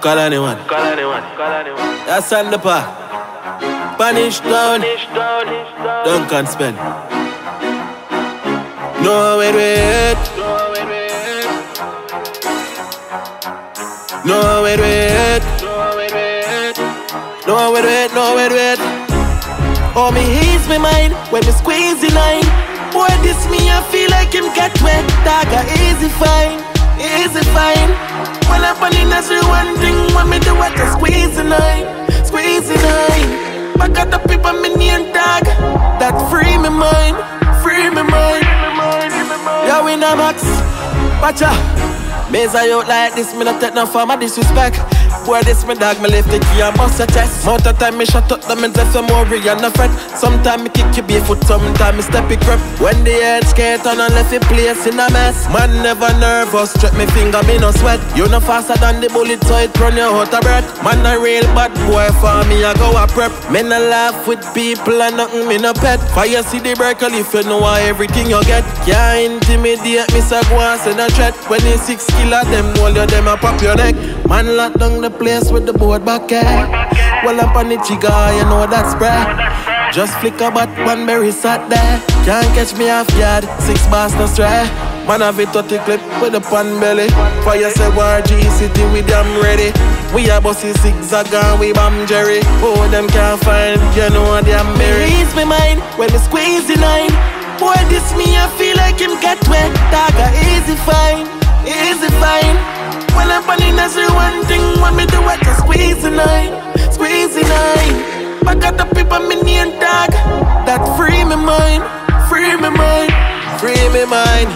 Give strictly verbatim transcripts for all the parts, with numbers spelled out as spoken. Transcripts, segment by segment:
Call anyone. Call anyone. Call anyone. That's on the park. Punish down. Don't can spend. No wait, wait. No wait, wait. No wait, wait. No wait, wait. Oh, me ease me mind when me squeeze the line. Boy, this me I feel like him get wet. Dagger easy fine, easy fine. When I'm on in that's the one thing when me do what I squeeze the line, squeeze the line. Back at the people me name tag. That free me mind, free me mind. Yeah, we na max. Watch out. Maze I out like this, me not take no form of disrespect. Boy, this me dog, me lift the key and bust a chest. Mount of time me shut up them and left some worry and no fret. Sometimes me kick your barefoot, sometimes me step it crap. When the head skate on and left it place in a mess. Man never nervous, strap me finger, me no sweat. You no faster than the bullet, so it run you out of breath. Man a real bad boy for me, I go a prep. Me no laugh with people and nothing, me no pet. Fire see the breaker if you know everything you get. Can't intimidate me, so go and send a threat. When you six killer, them hold you, them a pop your neck. Man lock down the place with the board back here. Well up on the jigger, you know that's spread. Just flick a bat, one berry sat there. Can't catch me off yard, six bars no stray. Man have it thirty clip with the pan belly. Fire say war G City with them ready. We a bossy zigzag and we bam Jerry. Oh them can't find, you know them merry. Ease me mind when me squeeze the nine. Boy this me I feel like him get wet. Dagger easy fine, easy fine. When I'm on in that's the one thing when me do what I squeeze the nine, squeeze the nine. Back at the people me name tag. That free me mind, free me mind, free me mind.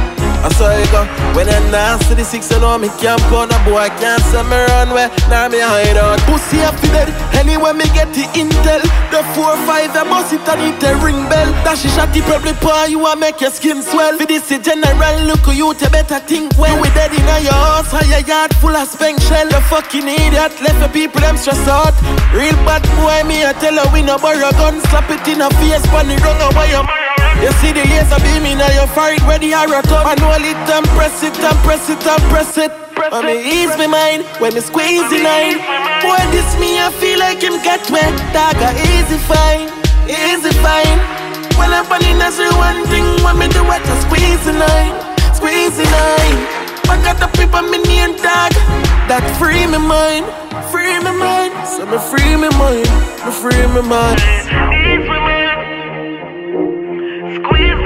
I saw you go. When I nasty the six, you know me can't go. No boy can't send me run where. Now me hide out. Pussy up to dead. Anyway me get the intel. The four five I must it and it a ring bell. That she shot the probably paw you and make your skin swell. For this is general look you to better think well. You dead in your house, or your yard full of spank shell. You fucking idiot, left the people them stress out. Real bad boy me I tell her we no borrow gun. Slap it in her face, pan the rung away your. You see the laser beam in your forehead where the arrow turn. And hold it and press it and press it and press it. And me ease me mind when me squeeze the nine. Boy this me I feel like him get wet. Dagger easy fine, easy fine. When I'm on in that's the one thing when me do what I squeeze the nine, squeeze the nine. Back at the people me name tag. That free me mind, free me mind. So me free me mind, me free me mind. Squeeze